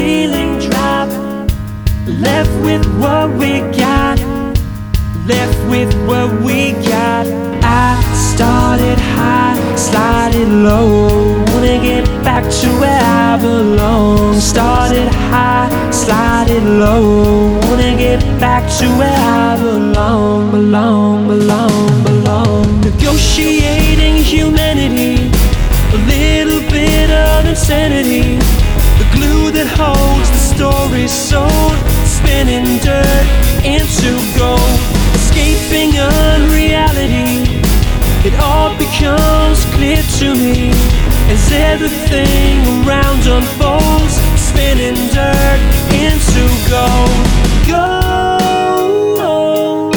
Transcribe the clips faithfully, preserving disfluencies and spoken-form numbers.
feeling drop, left with what we got, left with what we got. I started high, slided low, wanna get back to where I belong. Started high, slided low, wanna get back to where I belong, belong, belong, belong. Negotiating humanity, a little bit of insanity, the glue that holds the story sold, spinning dirt into gold, escaping unreality. It all becomes clear to me as everything around unfolds, spinning dirt into gold. Gold,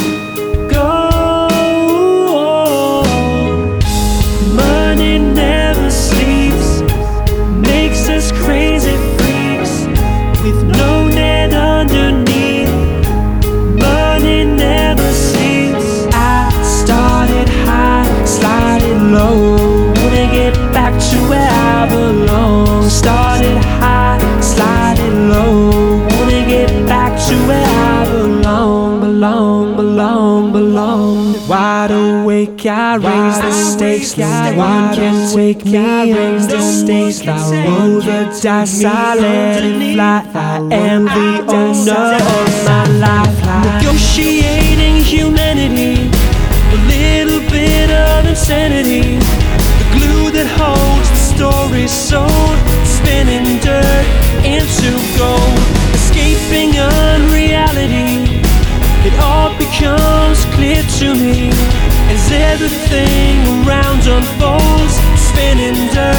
gold. Money never sleeps, makes us crazy freaks with no net underneath. Money never sleeps. I started high, slided low, wanna get back to where I belong. Started high, slided low, wanna get back to where I belong, belong, belong, belong. Wide awake, I raise the stakes. No one can take me in the stakes. I roll the dice, I let it fly. I am the owner of my life. Negotiating humanity, a little bit of insanity, the glue that holds the story sold, spinning dirt into gold, escaping unreality. It all becomes clear to me as everything around unfolds, spinning dirt